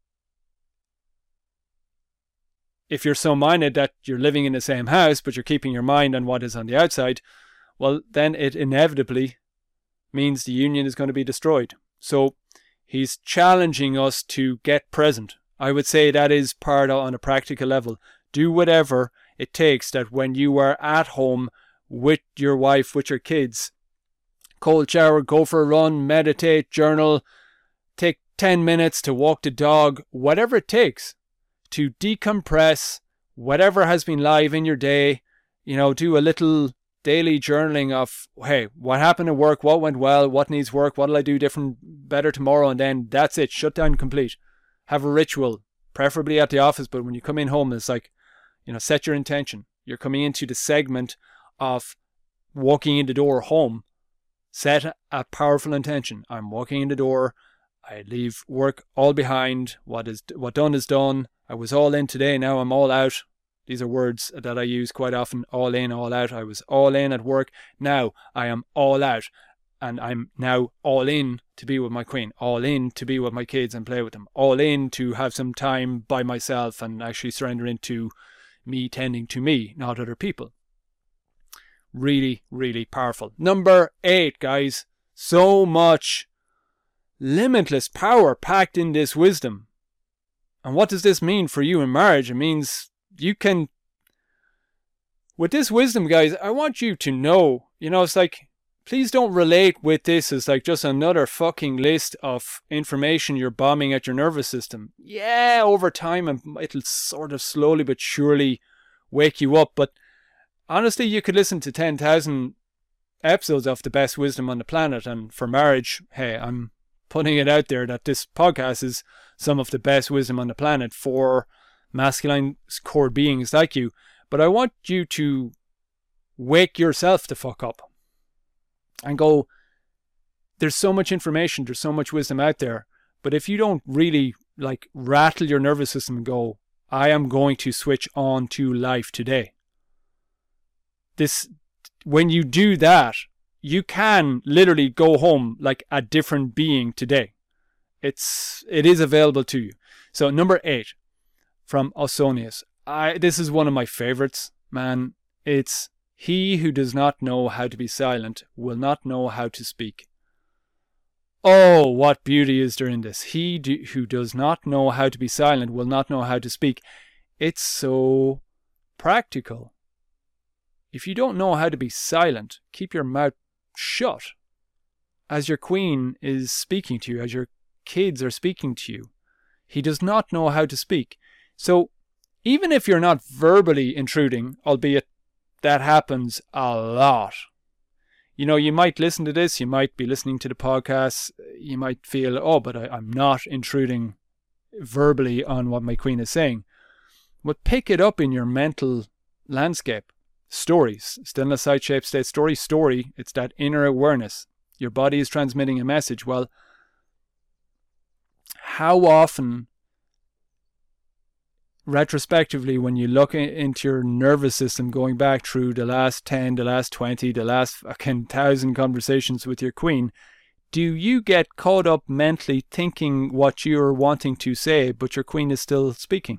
if you're so minded that you're living in the same house, but you're keeping your mind on what is on the outside, well, then it inevitably means the union is going to be destroyed. So he's challenging us to get present. I would say that is part of, on a practical level. Do whatever it takes that when you are at home with your wife, with your kids, cold shower, go for a run, meditate, journal, take ten minutes to walk the dog, whatever it takes to decompress whatever has been live in your day. You know, do a little daily journaling of, hey, what happened at work, what went well, what needs work, what'll I do different, better tomorrow, and then that's it, shut down complete. Have a ritual, preferably at the office, but when you come in home, it's like, you know, set your intention. You're coming into the segment of walking in the door home. Set a powerful intention. I'm walking in the door. I leave work all behind. What is what done is done. I was all in today. Now I'm all out. These are words that I use quite often. All in, all out. I was all in at work. Now I am all out. And I'm now all in to be with my queen. All in to be with my kids and play with them. All in to have some time by myself and actually surrender into me tending to me, not other people. Really, really powerful. Number eight, guys. So much limitless power packed in this wisdom. And what does this mean for you in marriage? It means you can, with this wisdom, guys, I want you to know, you know, it's like, please don't relate with this as like just another fucking list of information you're bombing at your nervous system. Yeah, over time it'll sort of slowly but surely wake you up. But honestly, you could listen to ten thousand episodes of the best wisdom on the planet. And for marriage, hey, I'm putting it out there that this podcast is some of the best wisdom on the planet for masculine core beings like you. But I want you to wake yourself the fuck up. And go, there's so much information, there's so much wisdom out there. But if you don't really like rattle your nervous system and go, I am going to switch on to life today. This, when you do that, you can literally go home like a different being today. It's, it is available to you. So number eight from Ausonius. I, this is one of my favorites, man. It's, he who does not know how to be silent will not know how to speak. Oh, what beauty is there in this. He do, who does not know how to be silent will not know how to speak. It's so practical. If you don't know how to be silent, keep your mouth shut as your queen is speaking to you, as your kids are speaking to you. He does not know how to speak. So even if you're not verbally intruding, albeit that happens a lot. You know, you might listen to this, you might be listening to the podcast, you might feel, oh, but I, I'm not intruding verbally on what my queen is saying. But pick it up in your mental landscape. Stories, stillness, sight, shape, state, story, story, it's that inner awareness. Your body is transmitting a message. Well, how often retrospectively, when you look into your nervous system, going back through the last ten, the last twenty, the last fucking thousand conversations with your queen, do you get caught up mentally thinking what you're wanting to say, but your queen is still speaking?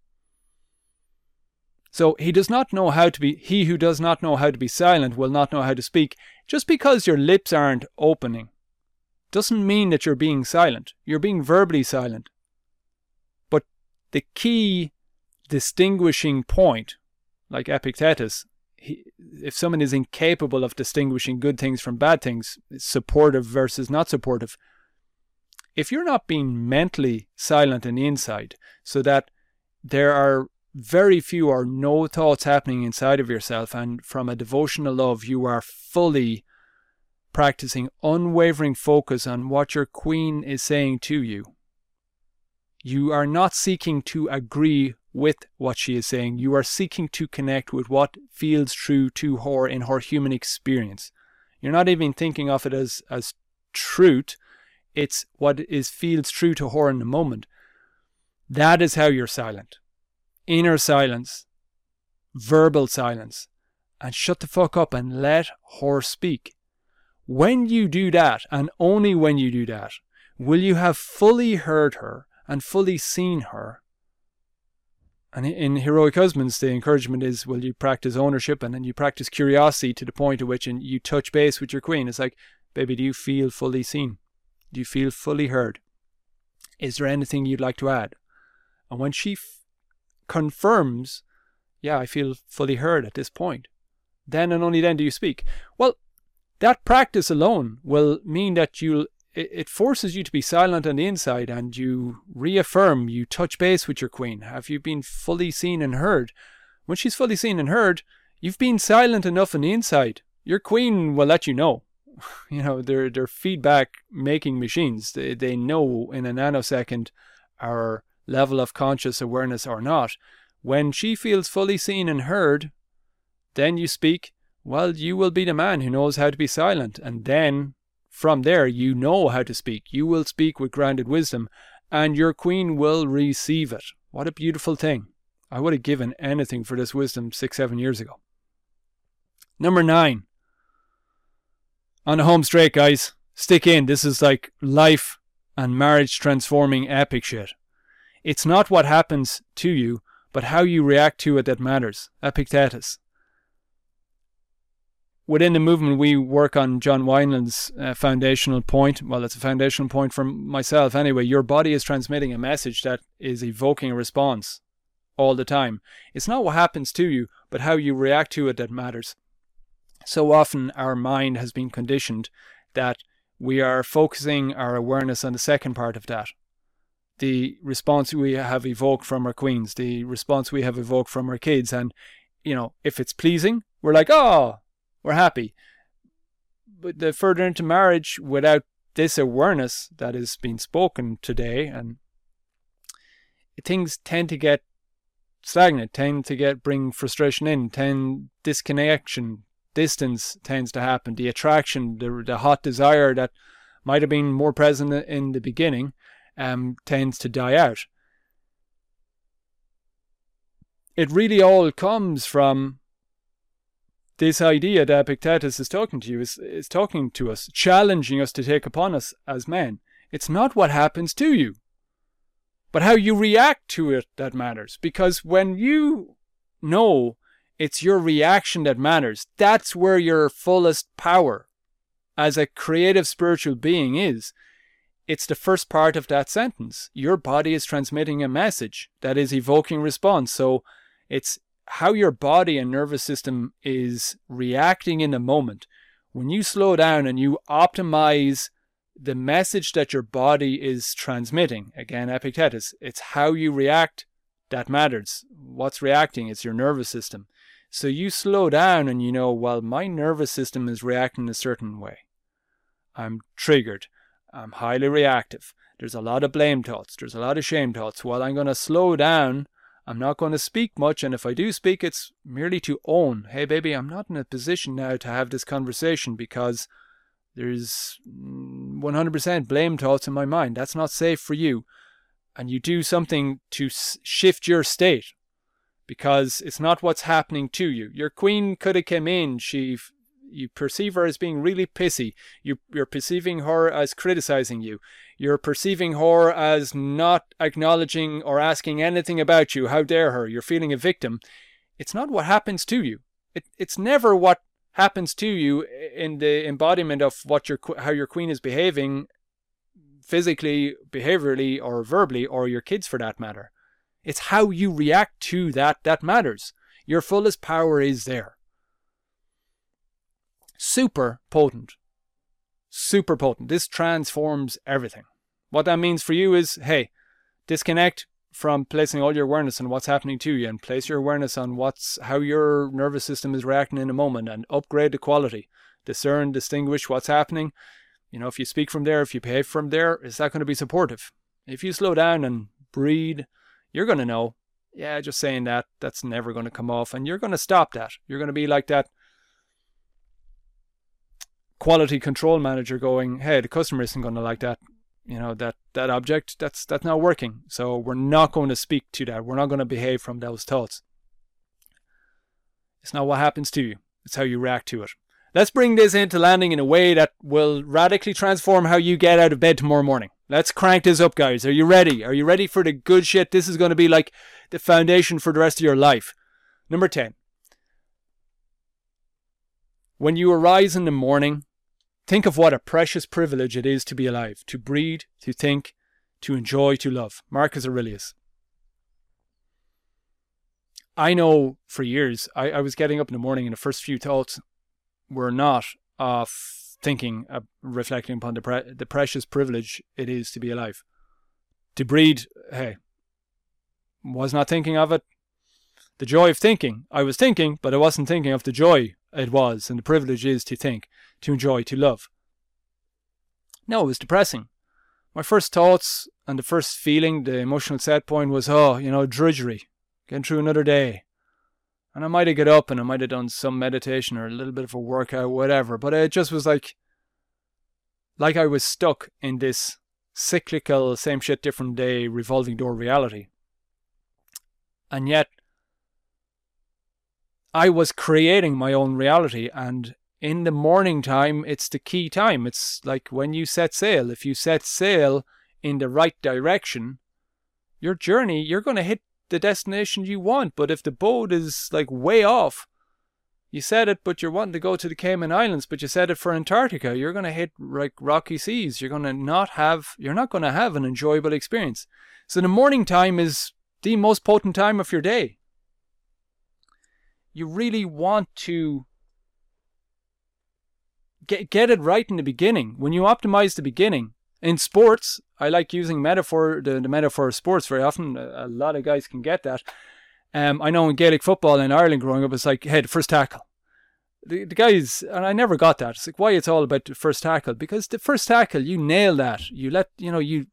So he does not know how to be, he who does not know how to be silent will not know how to speak. Just because your lips aren't opening doesn't mean that you're being silent. You're being verbally silent. But the key distinguishing point, like Epictetus, he, if someone is incapable of distinguishing good things from bad things, supportive versus not supportive, if you're not being mentally silent on the inside, so that there are very few or no thoughts happening inside of yourself, and from a devotional love you are fully practicing unwavering focus on what your queen is saying to you. You are not seeking to agree with what she is saying. You are seeking to connect with what feels true to her in her human experience. You're not even thinking of it as, as truth. It's what is feels true to her in the moment. That is how you're silent. Inner silence, verbal silence, and shut the fuck up and let her speak. When you do that, and only when you do that, will you have fully heard her and fully seen her. And in Heroic Husbands, the encouragement is, will you practice ownership, and then you practice curiosity to the point at which and you touch base with your queen. It's like, baby, do you feel fully seen? Do you feel fully heard? Is there anything you'd like to add? And when she f- confirms, yeah, I feel fully heard at this point, then and only then do you speak. Well, that practice alone will mean that you'll it, it forces you to be silent on the inside, and you reaffirm, you touch base with your queen. Have you been fully seen and heard? When she's fully seen and heard, you've been silent enough on the inside. Your queen will let you know. You know, they're, they're feedback making machines. They, they know in a nanosecond our level of conscious awareness or not. When she feels fully seen and heard, then you speak. Well, you will be the man who knows how to be silent. And then from there, you know how to speak. You will speak with grounded wisdom, and your queen will receive it. What a beautiful thing. I would have given anything for this wisdom six, seven years ago. Number nine. On the home straight, guys. Stick in. This is like life and marriage transforming epic shit. It's not what happens to you, but how you react to it that matters. Epictetus. Within the movement, we work on John Wineland's uh, foundational point. Well, it's a foundational point for myself anyway. Your body is transmitting a message that is evoking a response all the time. It's not what happens to you, but how you react to it that matters. So often our mind has been conditioned that we are focusing our awareness on the second part of that. The response we have evoked from our queens, the response we have evoked from our kids. And, you know, if it's pleasing, we're like, oh, we're happy. But the further into marriage, without this awareness that is being spoken today, and things tend to get stagnant, tend to get bring frustration in, tend disconnection, distance tends to happen. The attraction, the the hot desire that might have been more present in the beginning, um, tends to die out. It really all comes from this idea that Epictetus is talking to you, is, is talking to us, challenging us to take upon us as men. It's not what happens to you, but how you react to it that matters. Because when you know it's your reaction that matters, that's where your fullest power as a creative spiritual being is. It's the first part of that sentence. Your body is transmitting a message that is evoking response. So it's how your body and nervous system is reacting in the moment. When you slow down and you optimize the message that your body is transmitting, again, Epictetus, it's how you react that matters. What's reacting? It's your nervous system. So you slow down and you know, well, my nervous system is reacting a certain way. I'm triggered. I'm highly reactive. There's a lot of blame thoughts. There's a lot of shame thoughts. Well, I'm going to slow down. I'm not going to speak much, and if I do speak, it's merely to own, hey baby, I'm not in a position now to have this conversation because there's one hundred percent blame thoughts in my mind. That's not safe for you. And you do something to shift your state because it's not what's happening to you. Your queen could have come in, she, you perceive her as being really pissy. You, you're perceiving her as criticizing you. You're perceiving her as not acknowledging or asking anything about you. How dare her? You're feeling a victim. It's not what happens to you. It, it's never what happens to you in the embodiment of what your how your queen is behaving physically, behaviorally, or verbally, or your kids for that matter. It's how you react to that that matters. Your fullest power is there. Super potent. Super potent. This transforms everything. What that means for you is, hey, disconnect from placing all your awareness on what's happening to you and place your awareness on what's how your nervous system is reacting in a moment and upgrade the quality. Discern, distinguish what's happening. You know, if you speak from there, if you behave from there, is that going to be supportive? If you slow down and breathe, you're going to know, yeah, just saying that, that's never going to come off. And you're going to stop that. You're going to be like that quality control manager going, hey, the customer isn't going to like that, you know, that, that object, that's, that's not working. So we're not going to speak to that. We're not going to behave from those thoughts. It's not what happens to you. It's how you react to it. Let's bring this into landing in a way that will radically transform how you get out of bed tomorrow morning. Let's crank this up, guys. Are you ready? Are you ready for the good shit? This is going to be like the foundation for the rest of your life. Number ten. When you arise in the morning, think of what a precious privilege it is to be alive, to breathe, to think, to enjoy, to love. Marcus Aurelius. I know for years, I, I was getting up in the morning and the first few thoughts were not of thinking, uh, reflecting upon the, pre- the precious privilege it is to be alive. To breathe, hey, was not thinking of it. The joy of thinking. I was thinking, but I wasn't thinking of the joy it was and the privilege is to think, to enjoy, to love. No, it was depressing. My first thoughts and the first feeling, the emotional set point was, oh, you know, drudgery, getting through another day. And I might have got up and I might have done some meditation or a little bit of a workout, whatever. But it just was like, like I was stuck in this cyclical, same shit, different day, revolving door reality. And yet, I was creating my own reality. And in the morning time, it's the key time. It's like when you set sail. If you set sail in the right direction, your journey, you're going to hit the destination you want. But if the boat is like way off, you set it, but you're wanting to go to the Cayman Islands, but you set it for Antarctica, you're going to hit like rocky seas. You're going to not have, you're not going to have an enjoyable experience. So the morning time is the most potent time of your day. You really want to get, get it right in the beginning. When you optimize the beginning, in sports, I like using metaphor, the, the metaphor of sports very often. A, a lot of guys can get that. Um, I know in Gaelic football in Ireland growing up, it's like, hey, the first tackle. The, the guys, and I never got that. It's like, why it's all about the first tackle? Because the first tackle, you nail that. You let, you know, you,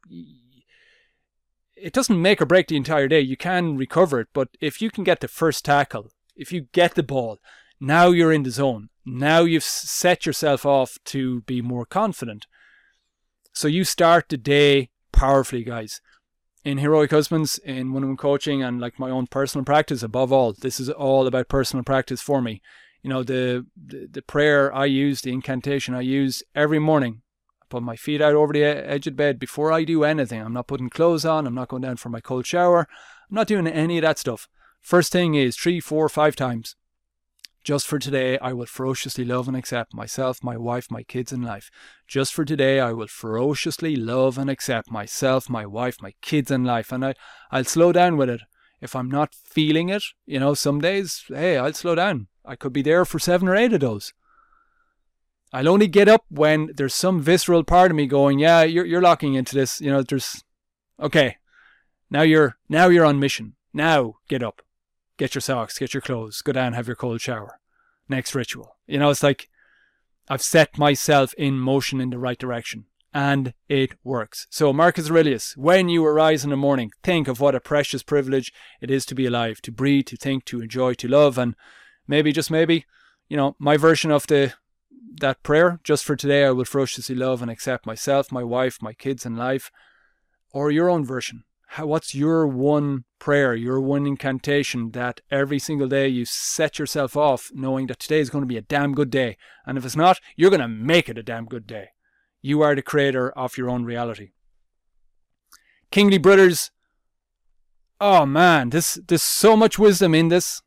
it doesn't make or break the entire day. You can recover it. But if you can get the first tackle, if you get the ball, now you're in the zone. Now you've set yourself off to be more confident. So you start the day powerfully, guys. In Heroic Husbands, in one-on-one coaching, and like my own personal practice, above all, this is all about personal practice for me. You know, the, the, the prayer I use, the incantation I use every morning. I put my feet out over the edge of the bed before I do anything. I'm not putting clothes on. I'm not going down for my cold shower. I'm not doing any of that stuff. First thing is three, four, five times. Just for today, I will ferociously love and accept myself, my wife, my kids, and life. Just for today, I will ferociously love and accept myself, my wife, my kids, and life. And I, I'll slow down with it. If I'm not feeling it, you know, some days, hey, I'll slow down. I could be there for seven or eight of those. I'll only get up when there's some visceral part of me going, yeah, you're you're locking into this. You know, there's, okay, now you're now you're on mission. Now get up. Get your socks, get your clothes, go down, have your cold shower. Next ritual. You know, it's like I've set myself in motion in the right direction. And it works. So Marcus Aurelius, when you arise in the morning, think of what a precious privilege it is to be alive, to breathe, to think, to enjoy, to love. And maybe, just maybe, you know, my version of the that prayer, just for today I will ferociously love and accept myself, my wife, my kids, and life. Or your own version. How, what's your one prayer, your one incantation that every single day you set yourself off knowing that today is going to be a damn good day. And if it's not, you're going to make it a damn good day. You are the creator of your own reality. Kingly Brothers. Oh man, this there's so much wisdom in this.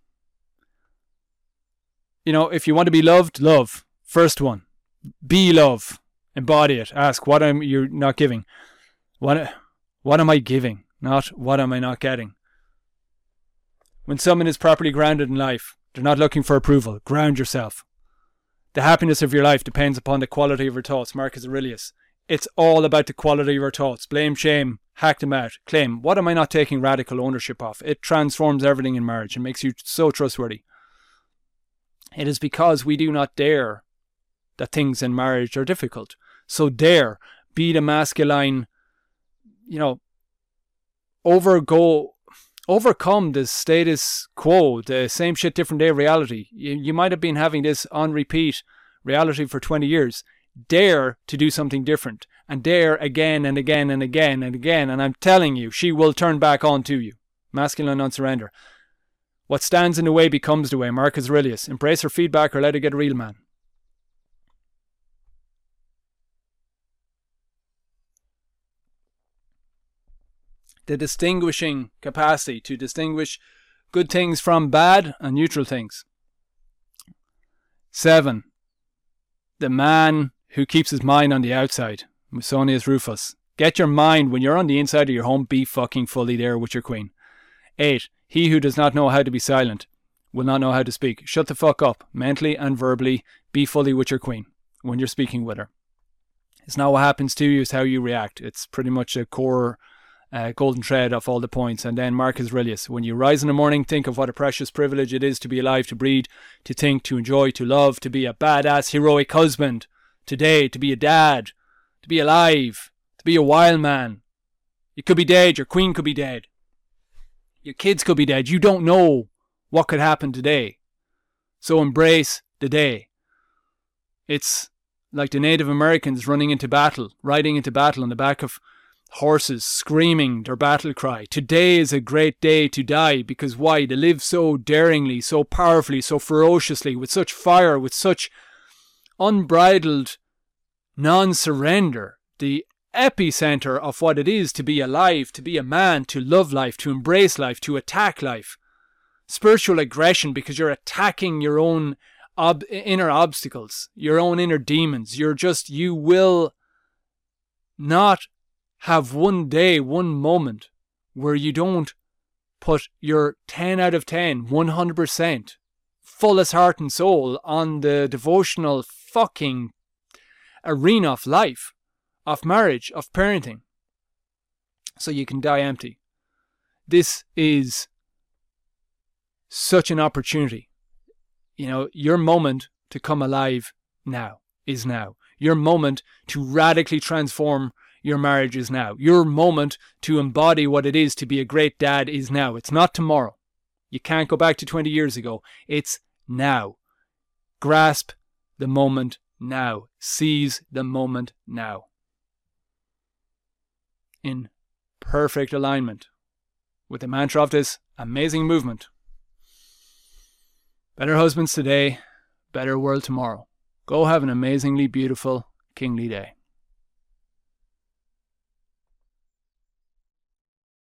You know, if you want to be loved, love. First one. Be love. Embody it. Ask, what am you not giving? What, what am I giving? Not what am I not getting? When someone is properly grounded in life, they're not looking for approval. Ground yourself. The happiness of your life depends upon the quality of your thoughts. Marcus Aurelius. It's all about the quality of your thoughts. Blame, shame, hack them out. Claim, what am I not taking radical ownership of? It transforms everything in marriage and makes you so trustworthy. It is because we do not dare that things in marriage are difficult. So dare, be the masculine, you know, overgo, overcome the status quo, the same shit, different day reality. You, you might have been having this on repeat reality for twenty years. Dare to do something different, and dare again and again and again and again. And I'm telling you, she will turn back on to you. Masculine non-surrender. What stands in the way becomes the way. Marcus Aurelius. Embrace her feedback or let her get real, man. The distinguishing capacity to distinguish good things from bad and neutral things. Seven. The man who keeps his mind on the outside. Musonius Rufus. Get your mind when you're on the inside of your home, be fucking fully there with your queen. Eight. He who does not know how to be silent will not know how to speak. Shut the fuck up, mentally and verbally. Be fully with your queen. when you're speaking with her. It's not what happens to you, it's how you react. It's pretty much a core uh, golden thread of all the points. And then Marcus Aurelius, when you rise in the morning, think of what a precious privilege it is to be alive, to breathe, to think, to enjoy, to love, to be a badass, heroic husband today, to be a dad, to be alive, to be a wild man. You could be dead, your queen could be dead, your kids could be dead. You don't know what could happen today. So embrace the day. It's like the Native Americans running into battle, riding into battle on the back of horses, screaming their battle cry. Today is a great day to die, because why? They live so daringly, so powerfully, so ferociously, with such fire, with such unbridled non-surrender. The epicenter of what it is to be alive, to be a man, to love life, to embrace life, to attack life. Spiritual aggression, because you're attacking your own ob- inner obstacles, your own inner demons. You're just, you will not have one day, one moment where you don't put your ten out of ten, one hundred percent, fullest heart and soul on the devotional fucking arena of life, of marriage, of parenting, so you can die empty. This is such an opportunity. You know, your moment to come alive now is now. Your moment to radically transform your marriage is now. Your moment to embody what it is to be a great dad is now. It's not tomorrow. You can't go back to twenty years ago. It's now. Grasp the moment now. Seize the moment now. In perfect alignment with the mantra of this amazing movement. Better husbands today, better world tomorrow. Go have an amazingly beautiful, kingly day.